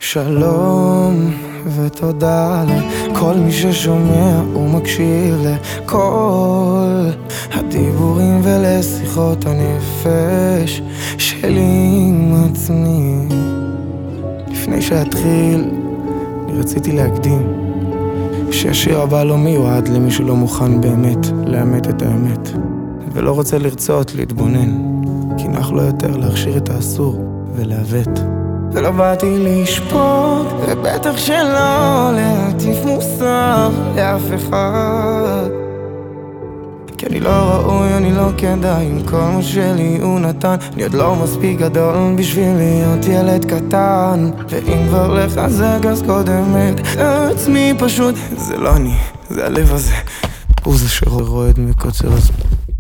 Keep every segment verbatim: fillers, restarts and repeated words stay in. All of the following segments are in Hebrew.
שלום ותודה לכל מי ששומע ומקשיב לכל הדיבורים ולשיחות הנפש שלי עם עצמי. לפני שאתחיל, אני רציתי להקדים שהשיר הבא לא מיועד למי שלא מוכן באמת לאמת את האמת ולא רוצה לרצות להתבונן, כי נח לו יותר להכשיר את האסור ולעוות. ולא באתי לשפוט, ובטח שלא להטיף מוסר לאף אחד, כי אני לא ראוי, אני לא כדאי עם כל מה שלי הוא נתן. אני עוד לא מספיק גדול בשביל להיות ילד קטן, ואם כבר לחזק אז קודם את עצמי פשוט. זה לא אני, זה הלב הזה, הוא זה שרועד מקוצר הזמן.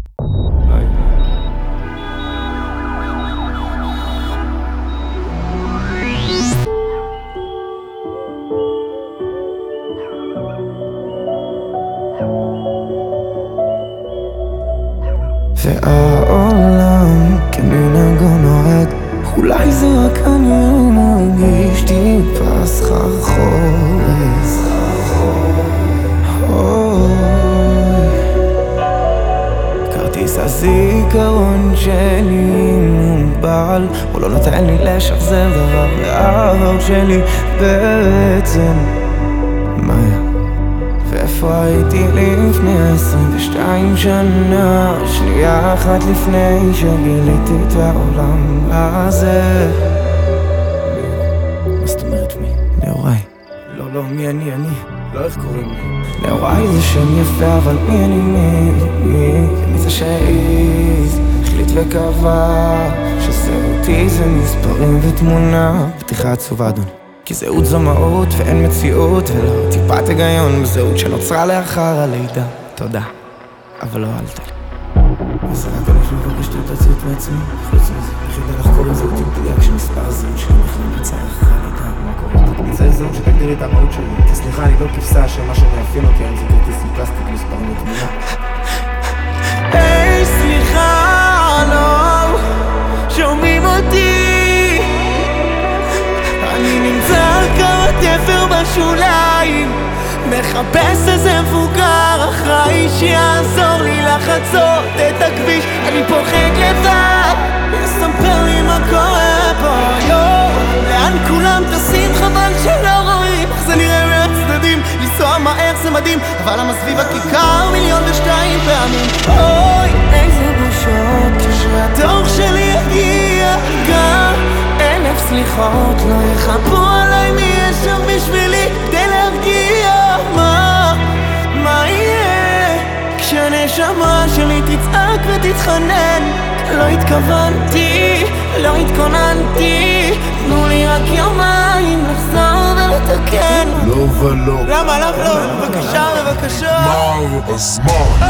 והעולם כמנהגו נוהג, אולי זה רק אני מרגיש טיפה סחרחורת. כרטיס הזיכרון שלי מוגבל, הוא לא נותן לי לשחזר דבר מהעבר שלי בעצם. מה היה? ואיפה הייתי לפני עשרים ושתיים שנה, שנייה אחת לפני שגיליתי את העולם הזה. מה זאת אומרת מי? נאוריי. לא, לא, מי אני? אני? לא, איך קוראים לי? נאוריי זה שם יפה, אבל מי אני? מי? מי? מי זה שהעיז, החליט וקבע שזהותי זה מספרים ותמונה. פתיחה עצובה אדון, כי זהות זו מהות ואין מציאות, ולא טיפת היגיון בזהות שנוצרה לאחר הלידה. תודה, אבל לא אהלת לי. אז רק אני מבקש שתתעציות מעצמי. חוץ מזה, יחידה לחקור עם זהותי מדויק שמספר זהות שלי בכלל נצא אחר הלידה. מה קורה? תקניצה זהות שתגדיר את המהות שלי, כי סליחה, אני לא כבשה שמה שמאפיין אותי היום זה כרטיס עם פלסטיק מספרים ותמונה. היי, סליחה, לא שומעים אותי, אני נמצא כמה תפר בשוליים, מחפש איזה מבוגר אחראי שיעזור לי לחצות את הכביש. אני פוחד לבד, יספר לי מה קורה פה, יו, לאן כולם טסים, חבל שלא רואים איך זה נראה מהצדדים. לנסוע מהר זה מדהים, אבל למה סביב הכיכר מיליון ושתיים פעמים? אוי, איזה בושות כשהתור שלי יגיע, גם אלף סליחות לא יחפו עליי, מי יש שם בשבילי כדי להרגיע? מה, מה יהיה כשהנשמה שלי תצעק ותתחנן? לא התכוונתי, לא התכוננתי, תנו לי רק יומיים לחזור ולתקן. לא ולא, למה לא לא? בבקשה, בבקשה. מר הזמן.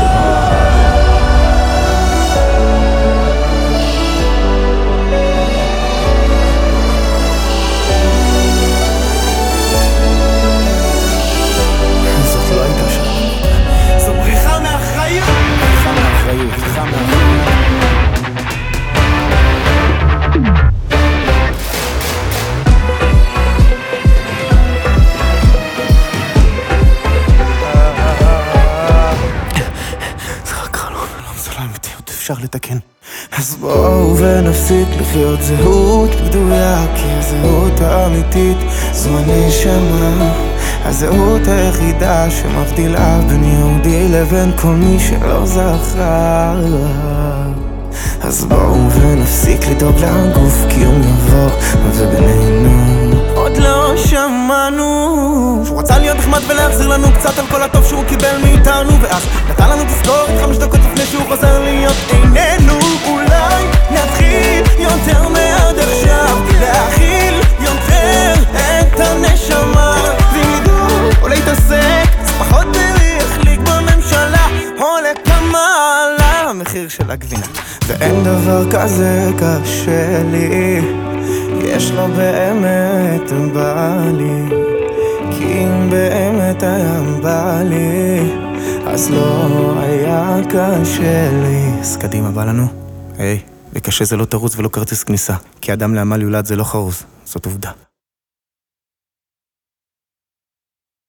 אפשר לתקן. אז בואו ונפסיק לחיות זהות בדויה, כי הזהות האמיתית זו הנשמה, הזהות היחידה שמבדילה בין יהודי לבין כל מי שלא זכר. אז בואו ונפסיק לדאוג לגוף, כי יום יבוא ובינינו עוד לא שמענו שהוא רצה להיות נחמד ולהחזיר לנו קצת על כל הטוב שהוא קיבל מאיתנו, ואז נתן לנו תזכורת חמש דקות לפני שהוא חוזר להיות איננו. אולי נתחיל יותר מעד עכשיו להכיל יותר את הנשמה, ואם ידעו או להתעסק אז פחות בלהחליק בממשלה, או לכמה עלה המחיר של הגבינה. ואין דבר כזה קשה לי, יש לו באמת בא לי, כי אם באמת היה בא לי אז לא היה קשה לי. אז קדימה, בא לנו? היי, וקשה זה לא תרוץ ולא כרטיס כניסה, כי אדם לעמל יולד זה לא חרוז, זאת עובדה.